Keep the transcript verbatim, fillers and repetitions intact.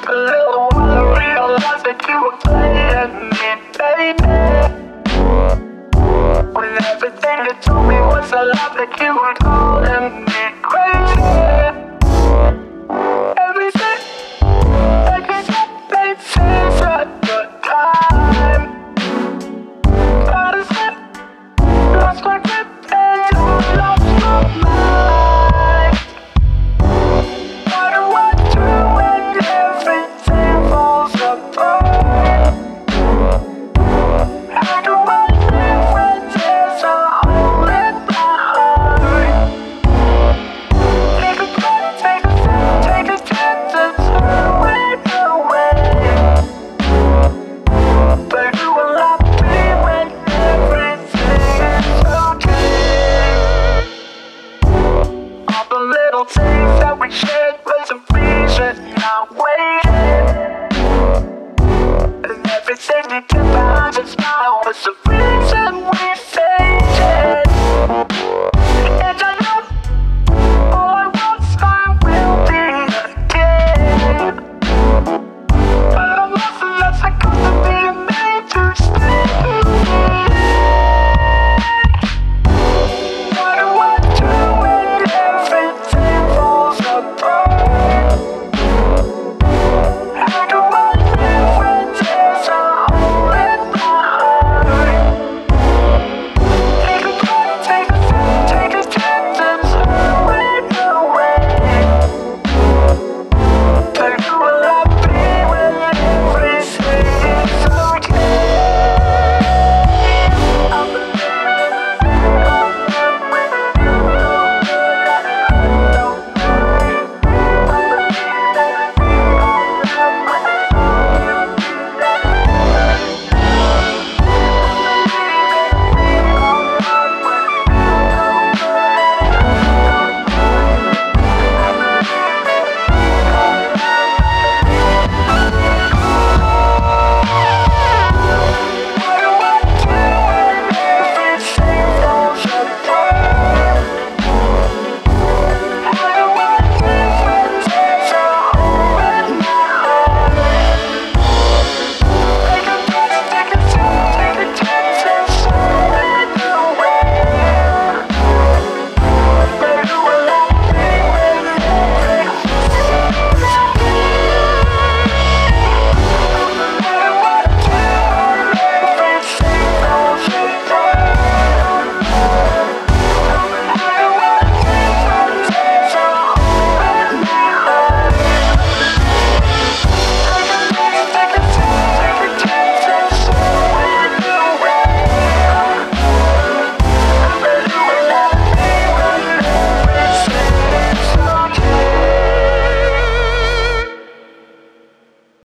a little while I realized that you were playing me, baby. When everything you told me was a lie, that you were calling me crazy. Everything that you said made sense at the time. But I said, lost my grip and I lost my mind. What do I do when everything falls apart? How do I live when there's a hole in my heart? Take a breath, take a sip, take a chance and throw it away. But you will not be when everything is okay. All the little things that we shared was a reason I waited. And everything you did behind your smile was a